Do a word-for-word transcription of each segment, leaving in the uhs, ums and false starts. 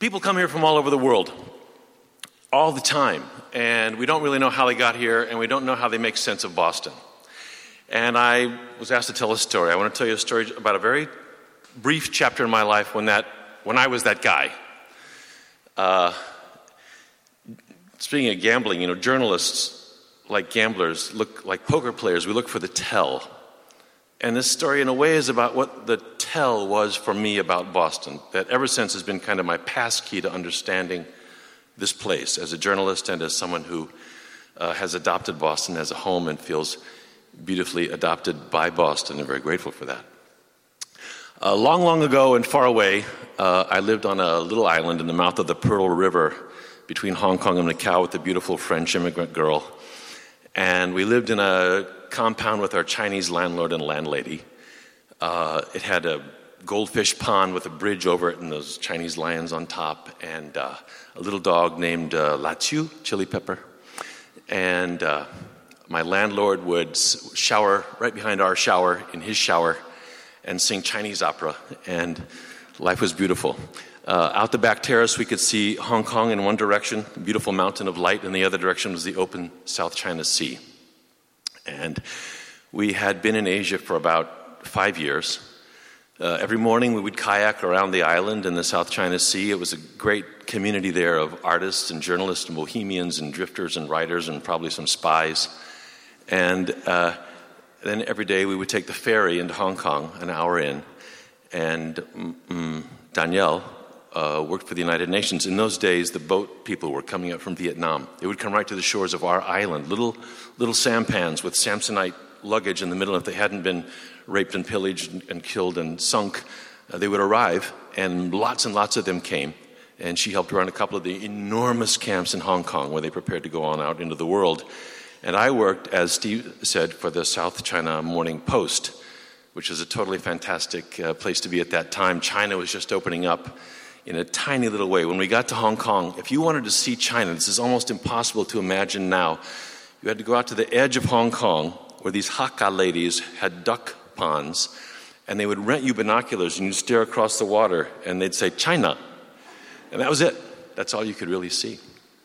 People come here from all over the world, all the time, and we don't really know how they got here, and we don't know how they make sense of Boston. And I was asked to tell a story. I want to tell you a story about a very brief chapter in my life when that when I was that guy. Uh, speaking of gambling, you know, journalists, like gamblers, look like poker players. We look for the tell. And this story, in a way, is about what the tell was for me about Boston, that ever since has been kind of my passkey to understanding this place as a journalist and as someone who uh, has adopted Boston as a home and feels beautifully adopted by Boston, and very grateful for that. Uh, long, long ago and far away, uh, I lived on a little island in the mouth of the Pearl River between Hong Kong and Macau with a beautiful French immigrant girl. And we lived in a compound with our Chinese landlord and landlady. Uh, it had a goldfish pond with a bridge over it and those Chinese lions on top, and uh, a little dog named uh, La Chu, chili pepper. And uh, my landlord would shower right behind our shower in his shower and sing Chinese opera, and life was beautiful. Uh, out the back terrace, we could see Hong Kong in one direction, a beautiful mountain of light, and the other direction was the open South China Sea. And we had been in Asia for about five years. Uh, every morning we would kayak around the island in the South China Sea. It was a great community there of artists and journalists and bohemians and drifters and writers and probably some spies. And uh, then every day we would take the ferry into Hong Kong, an hour in, and mm, Danielle uh, worked for the United Nations. In those days, the boat people were coming up from Vietnam. They would come right to the shores of our island, little little sampans with Samsonite luggage in the middle. If they hadn't been raped and pillaged and, and killed and sunk, uh, they would arrive, and lots and lots of them came. And she helped run a couple of the enormous camps in Hong Kong where they prepared to go on out into the world. And I worked, as Steve said, for the South China Morning Post, which is a totally fantastic uh, place to be at that time. China was just opening up in a tiny little way. When we got to Hong Kong, if you wanted to see China, this is almost impossible to imagine now. You had to go out to the edge of Hong Kong where these Hakka ladies had duck ponds, and they would rent you binoculars, and you'd stare across the water, and they'd say, China. And that was it. That's all you could really see.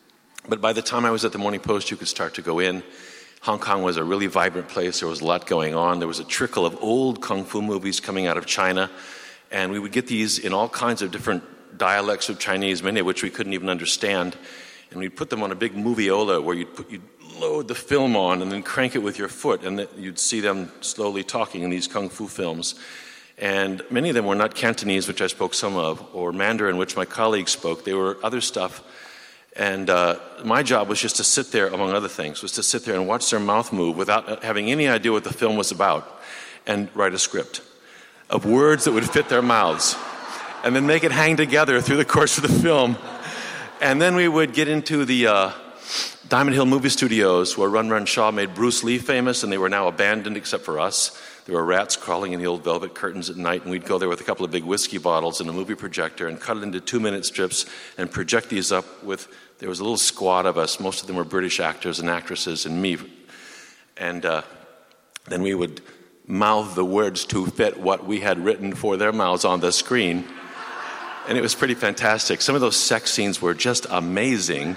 But by the time I was at the Morning Post, you could start to go in. Hong Kong was a really vibrant place. There was a lot going on. There was a trickle of old kung fu movies coming out of China, and we would get these in all kinds of different dialects of Chinese, many of which we couldn't even understand. And we'd put them on a big moviola where you'd, put, you'd load the film on and then crank it with your foot, and you'd see them slowly talking in these kung fu films. And many of them were not Cantonese, which I spoke some of, or Mandarin, which my colleagues spoke. They were other stuff. And uh, my job was just to sit there, among other things, was to sit there and watch their mouth move without having any idea what the film was about, and write a script of words that would fit their mouths, and then make it hang together through the course of the film. And then we would get into the uh, Diamond Hill movie studios where Run Run Shaw made Bruce Lee famous, and they were now abandoned except for us. There were rats crawling in the old velvet curtains at night, and we'd go there with a couple of big whiskey bottles and a movie projector and cut it into two-minute strips and project these up with, there was a little squad of us. Most of them were British actors and actresses and me. And uh, then we would mouth the words to fit what we had written for their mouths on the screen. And it was pretty fantastic. Some of those sex scenes were just amazing.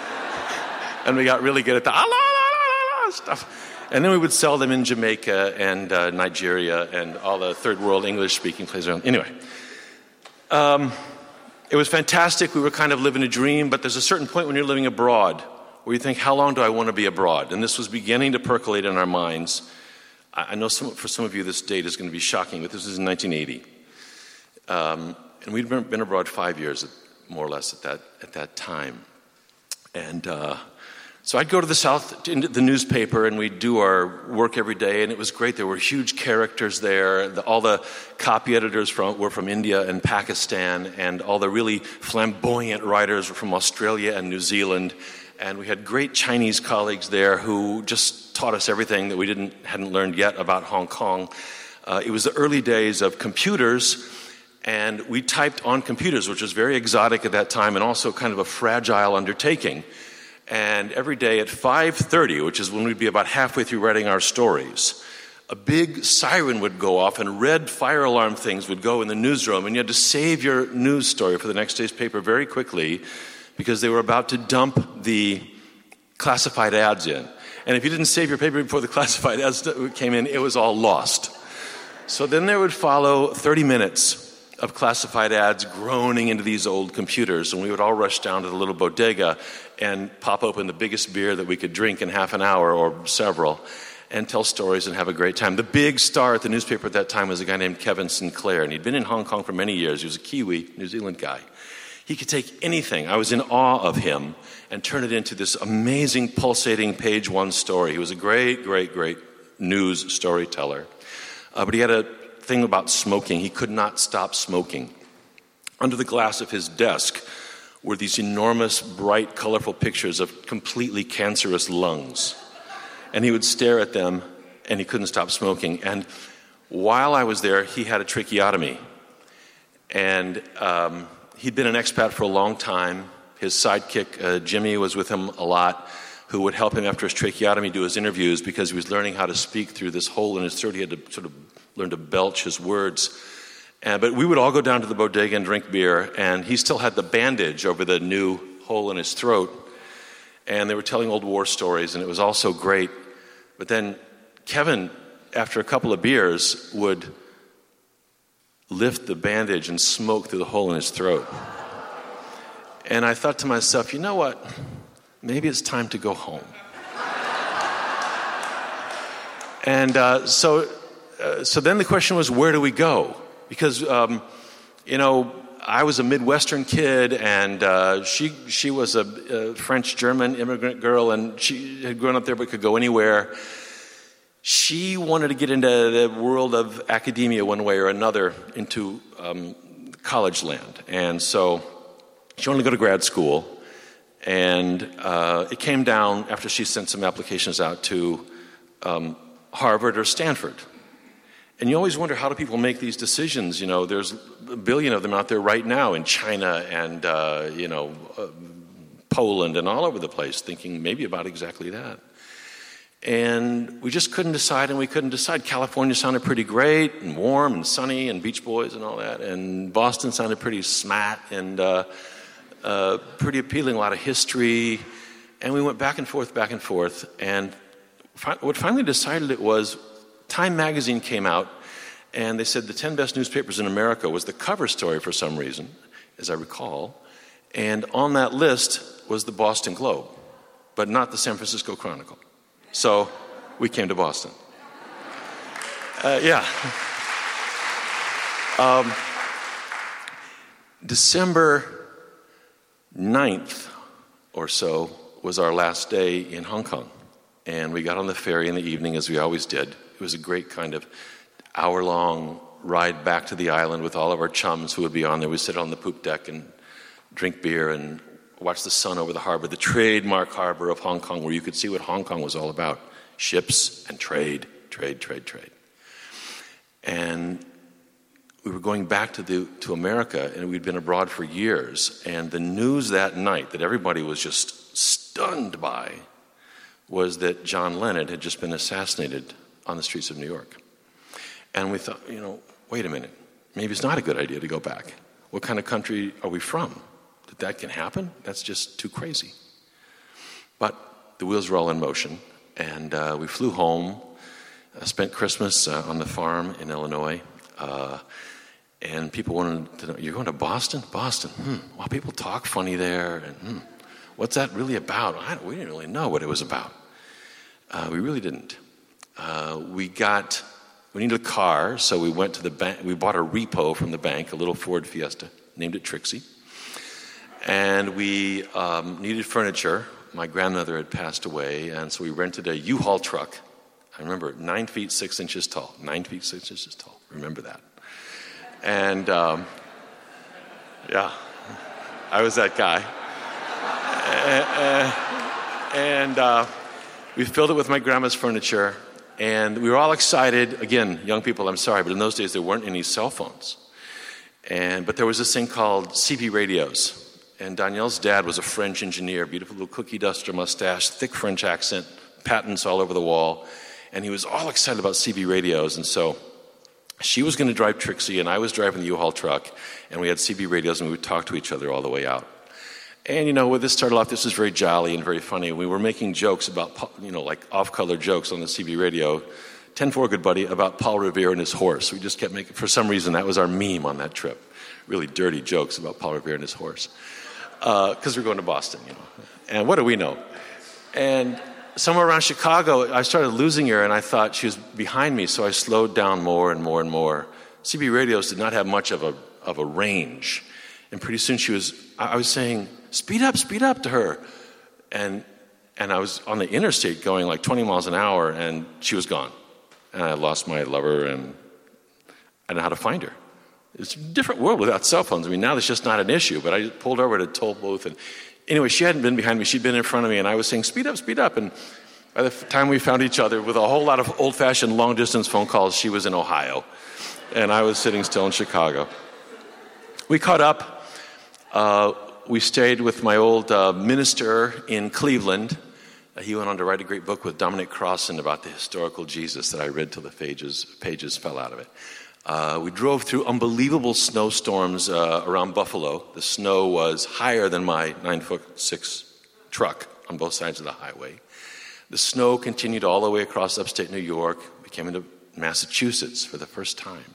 And we got really good at the ah, la, la, la, la, stuff. And then we would sell them in Jamaica and uh, Nigeria and all the third world English-speaking places around. Anyway, um, it was fantastic. We were kind of living a dream, but there's a certain point when you're living abroad where you think, how long do I want to be abroad? And this was beginning to percolate in our minds. I know some, for some of you this date is going to be shocking, but this was in nineteen eighty. Um, and we'd been, been abroad five years, more or less, at that, at that time. And uh, so I'd go to the South, into the newspaper, and we'd do our work every day, and it was great. There were huge characters there. The, all the copy editors from, were from India and Pakistan, and all the really flamboyant writers were from Australia and New Zealand. And we had great Chinese colleagues there who just taught us everything that we didn't hadn't learned yet about Hong Kong. Uh, it was the early days of computers, and we typed on computers, which was very exotic at that time and also kind of a fragile undertaking. And every day at five thirty, which is when we'd be about halfway through writing our stories, a big siren would go off and red fire alarm things would go in the newsroom, and you had to save your news story for the next day's paper very quickly because they were about to dump the classified ads in. And if you didn't save your paper before the classified ads came in, it was all lost. So then there would follow thirty minutes of classified ads groaning into these old computers, and we would all rush down to the little bodega and pop open the biggest beer that we could drink in half an hour or several and tell stories and have a great time. The big star at the newspaper at that time was a guy named Kevin Sinclair, and he'd been in Hong Kong for many years. He was a Kiwi, New Zealand guy. He could take anything. I was in awe of him and turn it into this amazing, pulsating page one story. He was a great, great, great news storyteller. Uh, but he had a thing about smoking. He could not stop smoking. Under the glass of his desk were these enormous, bright, colorful pictures of completely cancerous lungs. And he would stare at them, and he couldn't stop smoking. And while I was there, he had a tracheotomy. And um, he'd been an expat for a long time. His sidekick, uh, Jimmy, was with him a lot, who would help him after his tracheotomy do his interviews because he was learning how to speak through this hole in his throat. He had to sort of learn to belch his words. Uh, but we would all go down to the bodega and drink beer, and he still had the bandage over the new hole in his throat. And they were telling old war stories, and it was all so great. But then Kevin, after a couple of beers, would lift the bandage and smoke through the hole in his throat. And I thought to myself, you know what? Maybe it's time to go home. and uh, so, uh, so then the question was, where do we go? Because, um, you know, I was a Midwestern kid, and uh, she she was a, a French-German immigrant girl, and she had grown up there but could go anywhere. She wanted to get into the world of academia one way or another, into um, college land. And so she wanted to go to grad school, and uh, it came down after she sent some applications out to um, Harvard or Stanford. And you always wonder, how do people make these decisions? You know, there's a billion of them out there right now in China and, uh, you know, uh, Poland and all over the place, thinking maybe about exactly that. And we just couldn't decide, and we couldn't decide. California sounded pretty great and warm and sunny and Beach Boys and all that. And Boston sounded pretty smat and uh, uh, pretty appealing, a lot of history. And we went back and forth, back and forth. And fi- what finally decided it was, Time magazine came out, and they said the ten best newspapers in America was the cover story for some reason, as I recall. And on that list was the Boston Globe, but not the San Francisco Chronicle. So we came to Boston. Uh, yeah. Um, December ninth or so was our last day in Hong Kong. And we got on the ferry in the evening, as we always did. It was a great kind of hour-long ride back to the island with all of our chums who would be on there. We'd sit on the poop deck and drink beer and watch the sun over the harbor, the trademark harbor of Hong Kong, where you could see what Hong Kong was all about. Ships and trade, trade, trade, trade. And we were going back to the to America, and we'd been abroad for years. And the news that night that everybody was just stunned by was that John Lennon had just been assassinated on the streets of New York. And we thought, you know, wait a minute, maybe it's not a good idea to go back. What kind of country are we from? That that can happen? That's just too crazy. But the wheels were all in motion, and uh, we flew home, uh, spent Christmas uh, on the farm in Illinois, uh, and people wanted to know, you're going to Boston? Boston, hmm, well, people talk funny there, and hmm, what's that really about? I don't, we didn't really know what it was about. Uh, we really didn't. Uh, we got, we needed a car, so we went to the bank. We bought a repo from the bank, a little Ford Fiesta, named it Trixie. And we um, needed furniture. My grandmother had passed away, and so we rented a U-Haul truck. I remember, nine feet, six inches tall. Nine feet, six inches tall. Remember that. And, um, yeah, I was that guy. And uh, we filled it with my grandma's furniture, and we were all excited. Again, young people, I'm sorry, but in those days there weren't any cell phones. And but there was this thing called C B radios. And Danielle's dad was a French engineer, beautiful little cookie duster mustache, thick French accent, patents all over the wall. and he was all excited about C B radios, and so she was going to drive Trixie, and I was driving the U-Haul truck, and we had C B radios, and we would talk to each other all the way out. And, you know, when this started off, this was very jolly and very funny. We were making jokes about, you know, like off-color jokes on the C B radio, ten four, good buddy, about Paul Revere and his horse. We just kept making, for some reason, that was our meme on that trip. Really dirty jokes about Paul Revere and his horse. Because uh, we're going to Boston, you know. And what do we know? And somewhere around Chicago, I started losing her, and I thought she was behind me, so I slowed down more and more and more. C B radios did not have much of a of a range. And pretty soon she was, I was saying, speed up, speed up to her. And and I was on the interstate going like twenty miles an hour, and she was gone. And I lost my lover, and I didn't know how to find her. It's a different world without cell phones. I mean, now that's just not an issue, but I pulled over at a toll booth. And anyway, she hadn't been behind me. She'd been in front of me, and I was saying, speed up, speed up. And by the time we found each other, with a whole lot of old-fashioned long-distance phone calls, she was in Ohio, and I was sitting still in Chicago. We caught up. Uh, we stayed with my old uh, minister in Cleveland. Uh, he went on to write a great book with Dominic Crossan about the historical Jesus that I read till the pages, pages fell out of it. Uh, we drove through unbelievable snowstorms uh, around Buffalo. The snow was higher than my nine foot six truck on both sides of the highway. The snow continued all the way across upstate New York. We came into Massachusetts for the first time.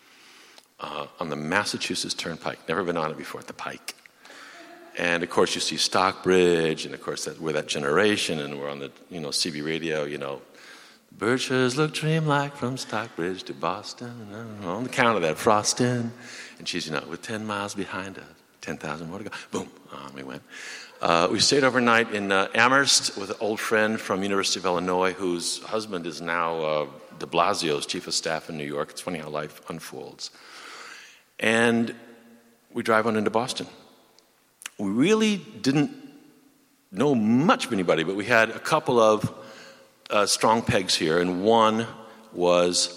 Uh, on the Massachusetts Turnpike. Never been on it before, at the Pike. And, of course, you see Stockbridge, and, of course, that, we're that generation, and we're on the, you know, C B radio, you know. Birches look dreamlike from Stockbridge to Boston. And on the count of that, frosting. And she's, you know, with ten miles behind us, ten thousand more to go. Boom, on we went. Uh, we stayed overnight in uh, Amherst with an old friend from University of Illinois whose husband is now uh, de Blasio's chief of staff in New York. It's funny how life unfolds. And we drive on into Boston. We really didn't know much of anybody, but we had a couple of uh, strong pegs here. And one was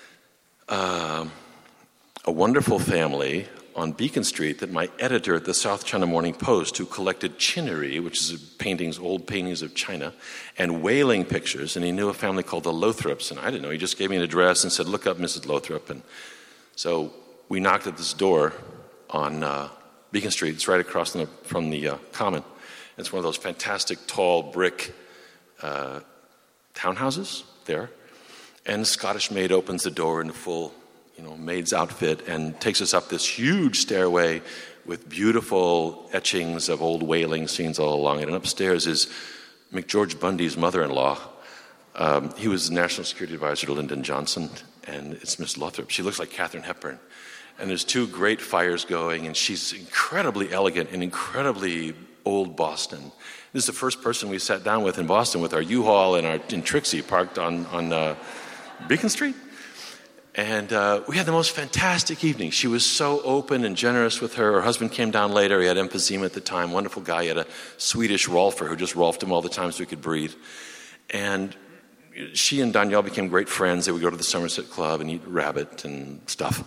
uh, a wonderful family on Beacon Street that my editor at the South China Morning Post, who collected Chinnery, which is paintings, old paintings of China, and whaling pictures, and he knew a family called the Lothrops. And I didn't know. He just gave me an address and said, look up Missus Lothrop. And so we knocked at this door on uh, Beacon Street. It's right across from the, from the uh, Common. It's one of those fantastic tall brick uh, townhouses there. And the Scottish maid opens the door in a full, you know, maid's outfit and takes us up this huge stairway with beautiful etchings of old whaling scenes all along it. And upstairs is McGeorge Bundy's mother-in-law. Um, he was the National Security Advisor to Lyndon Johnson, and it's Miss Lothrop. She looks like Katharine Hepburn. And there's two great fires going, and she's incredibly elegant and incredibly old Boston. This is the first person we sat down with in Boston with our U-Haul and our in Trixie parked on, on uh, Beacon Street. And uh, we had the most fantastic evening. She was so open and generous with her. Her husband came down later. He had emphysema at the time. Wonderful guy. He had a Swedish Rolfer who just rolfed him all the time so he could breathe. And she and Danielle became great friends. They would go to the Somerset Club and eat rabbit and stuff.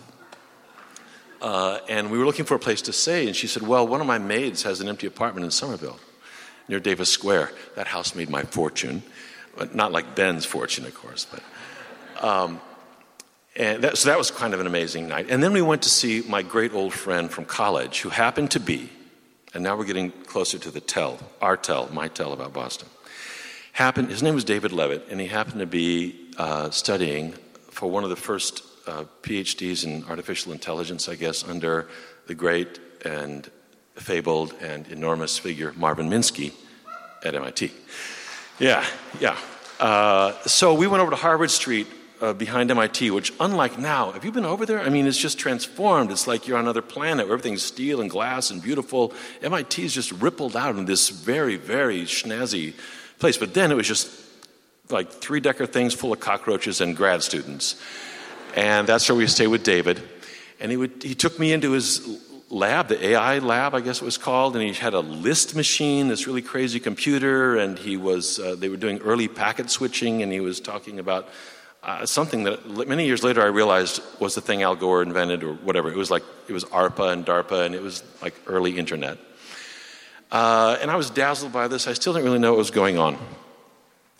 Uh, and we were looking for a place to stay, and she said, well, one of my maids has an empty apartment in Somerville, near Davis Square. That house made my fortune. But not like Ben's fortune, of course. But, um, and that, so that was kind of an amazing night. And then we went to see my great old friend from college, who happened to be, and now we're getting closer to the tell, our tell, my tell about Boston. Happened, his name was David Levitt, and he happened to be uh, studying for one of the first Uh, PhDs in artificial intelligence, I guess, under the great and fabled and enormous figure Marvin Minsky at M I T. Yeah, yeah. Uh, so we went over to Harvard Street uh, behind M I T, which, unlike now, have you been over there? I mean, it's just transformed. It's like you're on another planet where everything's steel and glass and beautiful. M I T's just rippled out in this very, very schnazzy place. But then it was just like three-decker things full of cockroaches and grad students. And that's where we stayed with David. And he would he took me into his lab, the A I lab, I guess it was called, and he had a list machine, this really crazy computer, and he was uh, they were doing early packet switching, and he was talking about uh, something that many years later I realized was the thing Al Gore invented or whatever. It was like, it was ARPA and DARPA, and it was like early internet. Uh, and I was dazzled by this. I still didn't really know what was going on.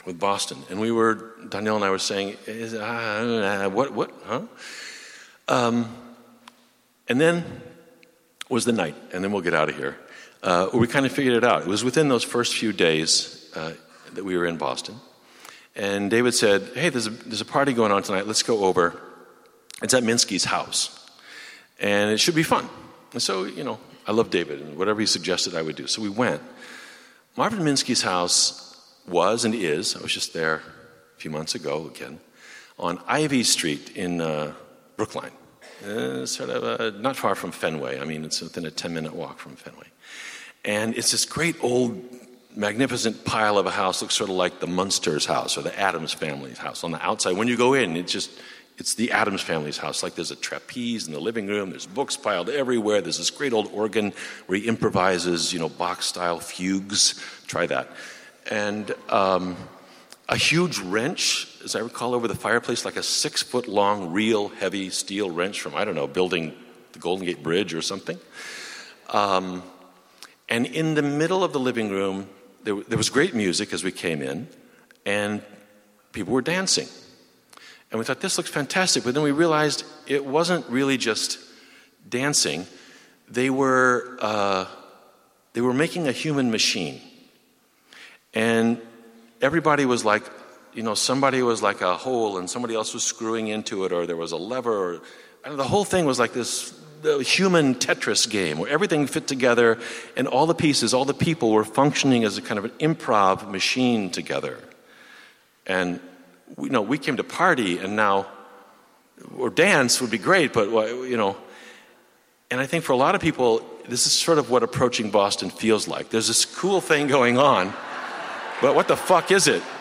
with Boston. And we were, Danielle and I were saying, Is, uh, what, what, huh? Um, and then was the night, and then we'll get out of here, uh, where we kind of figured it out. It was within those first few days uh, that we were in Boston. And David said, hey, there's a, there's a party going on tonight. Let's go over. It's at Minsky's house. And it should be fun. And so, you know, I love David, and whatever he suggested I would do. So we went. Marvin Minsky's house was and is, I was just there a few months ago again, on Ivy Street in uh, Brookline. Uh, sort of uh, not far from Fenway. I mean, it's within a ten-minute walk from Fenway. And it's this great old, magnificent pile of a house. Looks sort of like the Munsters house or the Addams family's house. On the outside, when you go in, it's just, it's the Addams family's house. Like there's a trapeze in the living room. There's books piled everywhere. There's this great old organ where he improvises, you know, Bach-style fugues. Try that. And um, a huge wrench, as I recall, over the fireplace, like a six-foot-long, real heavy steel wrench from, I don't know, building the Golden Gate Bridge or something. Um, and in the middle of the living room, there, there was great music as we came in, and people were dancing. And we thought, this looks fantastic. But then we realized it wasn't really just dancing. They were, uh, they were making a human machine. And everybody was like, you know, somebody was like a hole and somebody else was screwing into it, or there was a lever, or I don't know, the whole thing was like this the human Tetris game where everything fit together and all the pieces, all the people were functioning as a kind of an improv machine together. And, you know, we came to party and now, or dance would be great, but, you know, and I think for a lot of people, this is sort of what approaching Boston feels like. There's this cool thing going on, but what the fuck is it?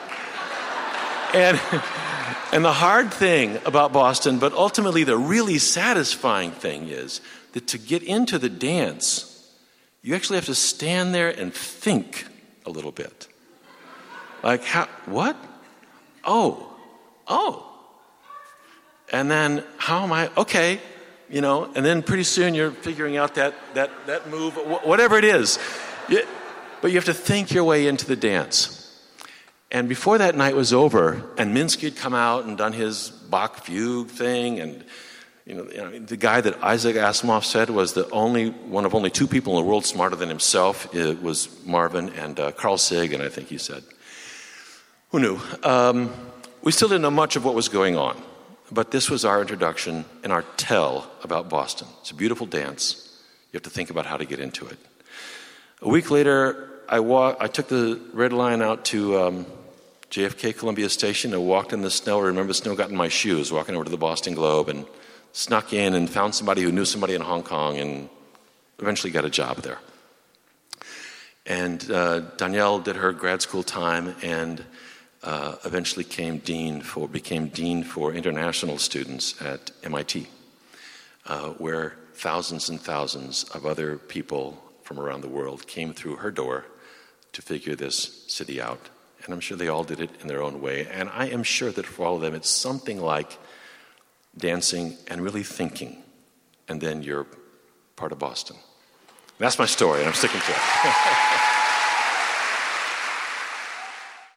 And and the hard thing about Boston, but ultimately the really satisfying thing is that to get into the dance, you actually have to stand there and think a little bit. Like, how, what? Oh, oh. And then, how am I, okay, you know, and then pretty soon you're figuring out that that, that move, whatever it is. But you have to think your way into the dance. And before that night was over, and Minsky had come out and done his Bach fugue thing, and you know, you know, the guy that Isaac Asimov said was the only one of only two people in the world smarter than himself, it was Marvin and uh, Carl Sagan, I think he said. Who knew? Um, we still didn't know much of what was going on, but this was our introduction and our tell about Boston. It's a beautiful dance. You have to think about how to get into it. A week later, I walk, I took the red line out to um, J F K Columbia Station and walked in the snow. I remember the snow got in my shoes, walking over to the Boston Globe, and snuck in and found somebody who knew somebody in Hong Kong and eventually got a job there. And uh, Danielle did her grad school time and uh, eventually came dean for, became dean for international students at M I T, uh, where thousands and thousands of other people from around the world came through her door to figure this city out. And I'm sure they all did it in their own way. And I am sure that for all of them, it's something like dancing and really thinking. And then you're part of Boston. That's my story, and I'm sticking to it.